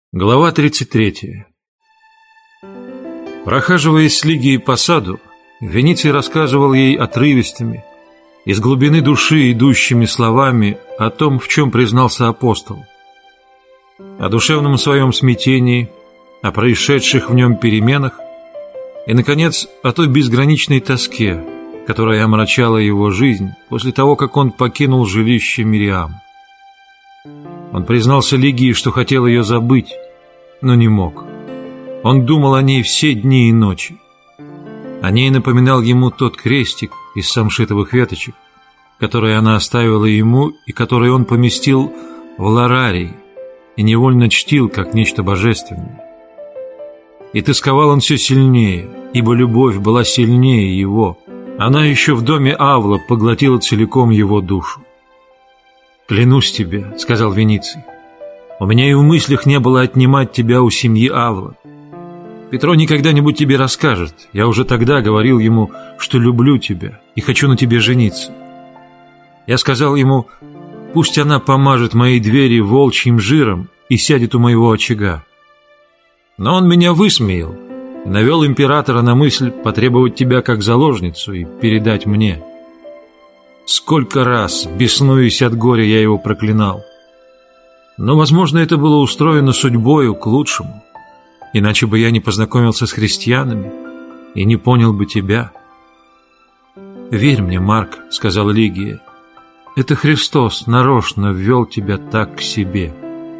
Глава 33. Прохаживаясь с Лигией по саду, Вениций рассказывал ей отрывистыми, из глубины души идущими словами о том, в чем признался апостол, о душевном своем смятении, о происшедших в нем переменах и, наконец, о той безграничной тоске, которая омрачала его жизнь после того, как он покинул жилище Мириам. Он признался Лигии, что хотел ее забыть, но не мог. Он думал о ней все дни и ночи. О ней напоминал ему тот крестик из самшитовых веточек, который она оставила ему и который он поместил в ларарий и невольно чтил как нечто божественное. И тосковал он все сильнее, ибо любовь была сильнее его. Она еще в доме Авла поглотила целиком его душу. «Клянусь тебе», — сказал Вениций, — «у меня и в мыслях не было отнимать тебя у семьи Авла. Петро никогда-нибудь тебе расскажет. Я уже тогда говорил ему, что люблю тебя и хочу на тебе жениться. Я сказал ему, пусть она помажет мои двери волчьим жиром и сядет у моего очага. Но он меня высмеял и навел императора на мысль потребовать тебя как заложницу и передать мне. Сколько раз, беснуясь от горя, я его проклинал. Но, возможно, это было устроено судьбою к лучшему. Иначе бы я не познакомился с христианами и не понял бы тебя». «Верь мне, Марк», — сказала Лигия, — «это Христос нарочно ввел тебя так к себе».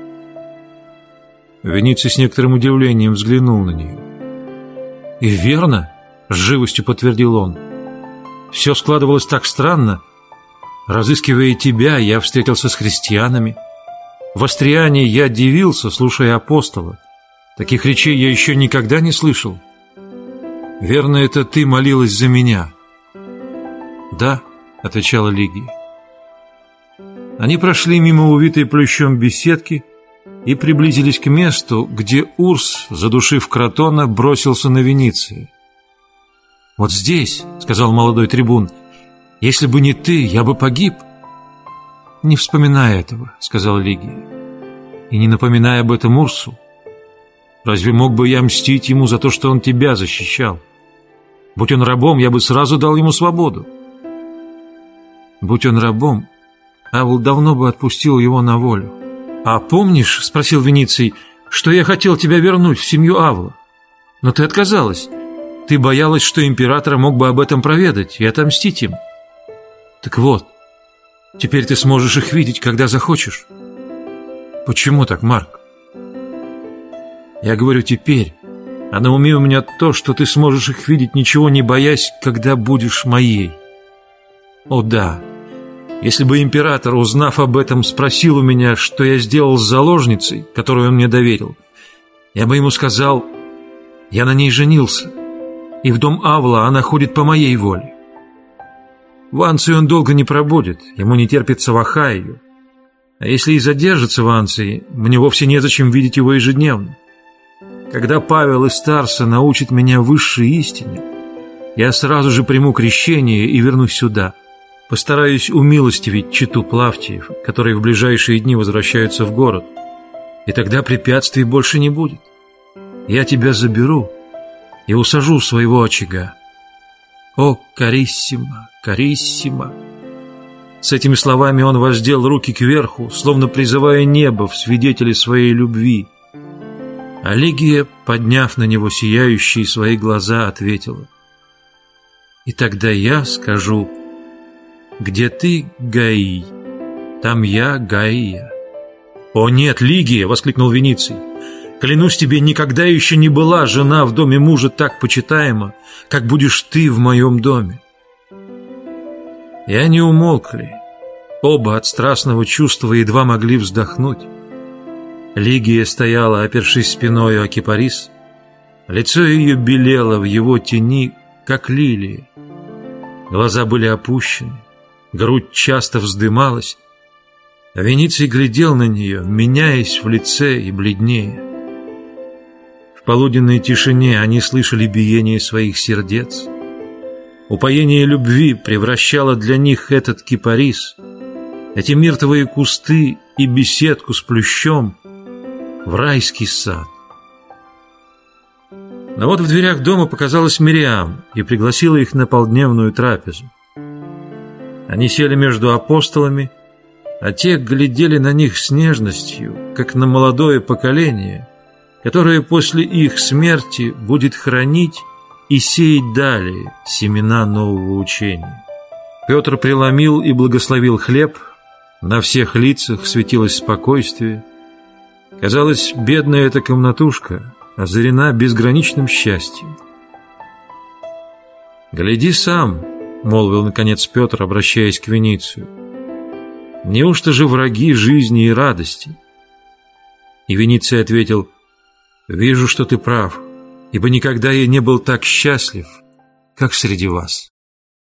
Вениций с некоторым удивлением взглянул на нее. «И верно», — с живостью подтвердил он, — «все складывалось так странно. Разыскивая тебя, я встретился с христианами. В Астриане я дивился, слушая апостола. Таких речей я еще никогда не слышал. Верно, это ты молилась за меня?» «Да», — отвечала Лигия. Они прошли мимо увитой плющом беседки и приблизились к месту, где Урс, задушив Кротона, бросился на Вениция. «Вот здесь», — сказал молодой трибун, — «если бы не ты, я бы погиб». «Не вспоминай этого», — сказала Лигия, — «и не напоминай об этом Урсу. Разве мог бы я мстить ему за то, что он тебя защищал? Будь он рабом, я бы сразу дал ему свободу». «Будь он рабом, Авл давно бы отпустил его на волю». «А помнишь, — спросил Вениций, — что я хотел тебя вернуть в семью Авла? Но ты отказалась. Ты боялась, что император мог бы об этом проведать и отомстить им. Так вот, теперь ты сможешь их видеть, когда захочешь». «Почему так, Марк?» «Я говорю теперь, а на уме у меня то, что ты сможешь их видеть, ничего не боясь, когда будешь моей. О да, если бы император, узнав об этом, спросил у меня, что я сделал с заложницей, которую он мне доверил, я бы ему сказал, я на ней женился, и в дом Авла она ходит по моей воле. В Анции он долго не пробудет, ему не терпится в Ахайю. А если и задержится в Анции, мне вовсе незачем видеть его ежедневно. Когда Павел из Тарса научит меня высшей истине, я сразу же приму крещение и вернусь сюда. Постараюсь умилостивить чету Плавтиев, которые в ближайшие дни возвращаются в город, и тогда препятствий больше не будет. Я тебя заберу и усажу у своего очага. О, кариссима, кариссима!» С этими словами он воздел руки кверху, словно призывая небо в свидетели своей любви. А Лигия, подняв на него сияющие свои глаза, ответила: «И тогда я скажу, где ты, Гаий, там я, Гаия». «О нет, Лигия!» — воскликнул Вениций. «Клянусь тебе, никогда еще не была жена в доме мужа так почитаема, как будешь ты в моем доме». И они умолкли. Оба от страстного чувства едва могли вздохнуть. Лигия стояла, опершись спиной о кипарис. Лицо ее белело в его тени, как лилии. Глаза были опущены, грудь часто вздымалась. А Вениций глядел на нее, меняясь в лице и бледнее. В полуденной тишине они слышали биение своих сердец. Упоение любви превращало для них этот кипарис, эти миртовые кусты и беседку с плющом в райский сад. Но вот в дверях дома показалась Мириам и пригласила их на полдневную трапезу. Они сели между апостолами, а те глядели на них с нежностью, как на молодое поколение, которое после их смерти будет хранить и сеять далее семена нового учения. Петр преломил и благословил хлеб, на всех лицах светилось спокойствие. Казалось, бедная эта комнатушка озарена безграничным счастьем. «Гляди сам», — молвил наконец Петр, обращаясь к Веницию, «неужто же враги жизни и радости?» И Вениций ответил: «Вижу, что ты прав, ибо никогда я не был так счастлив, как среди вас».